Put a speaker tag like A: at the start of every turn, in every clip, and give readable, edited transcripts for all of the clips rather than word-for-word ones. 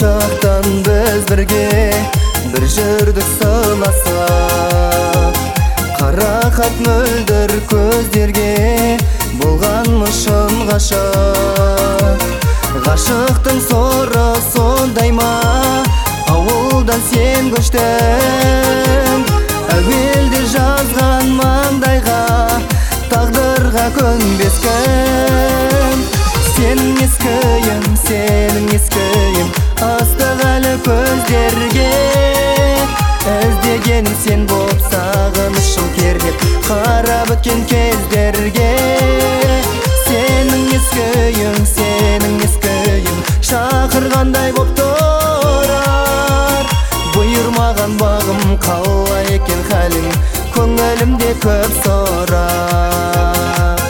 A: чақтан біз бірге бір жүрдік сыйласып. Қарақат мөлдір көздерге болғанмышын ғашық. Ғашықтың соры сондай ма, ауылдан сен көштің. Әуелде жазған маңдайға, тағдырға көнбес кім. Сенің ескіім, сенің ескіім, астық әлі көздерге. Іздегенім сен боп, сағынышым кернеп, қарап өткен кездерге. Сенің ескіім, сенің ескіім, шақырғандай боп тұрар. Бұйырмаған бағым, қалай екен хәлің, көңілімде көп сұрап.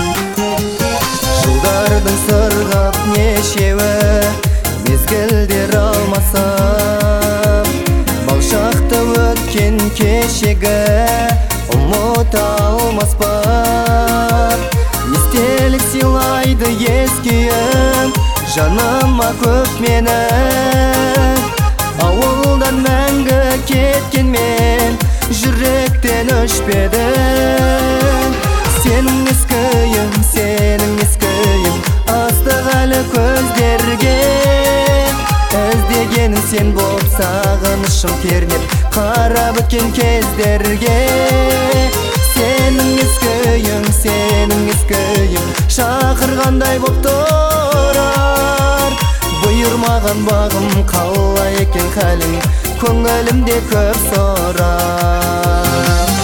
A: Жылдардың сырғап нешеуі, мезгілдер алмасып. Балшақты өткен кешегі ұмыта алмас бар. Естелік сыйлайды ескиім, жаныма көп менің. Ауылдан мәңгі кеткен мен, жүректен өшпедім. Сенің ескиім, сенің ескиім, астық әлі көздерге. Іздегенім сен боп, сағынышым кернеп, қарап өткен кездерге. Сенің ескиім, сенің ескиім, шақырғандай боп тұрар. Бұйырмаған бағым, қалай екен хәлің, көңілімде көп сұрап.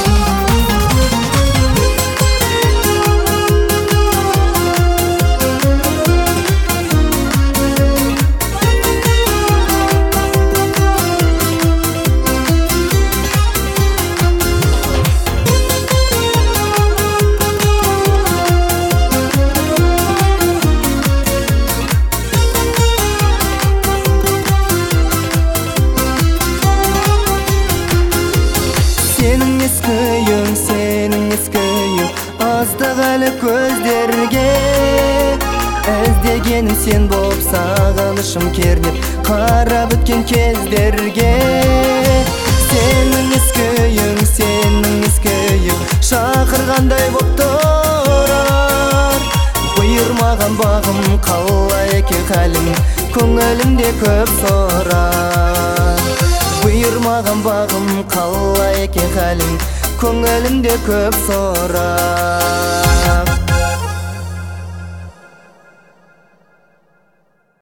A: Сенің ескиім, сенің ескиім, астық әлі көздерге. Іздегенім сен боп, сағынышым кернеп, қарап өткен кездерге. Сенің ескиім, сенің ескиім, шақырғандай боп тұрар. Бұйырмаған бағым, қалай екен хәлің, көңілімде көп сұрап. Бұйырмаған бағым, қалай екен хәлің, көңілімде көп сұрап.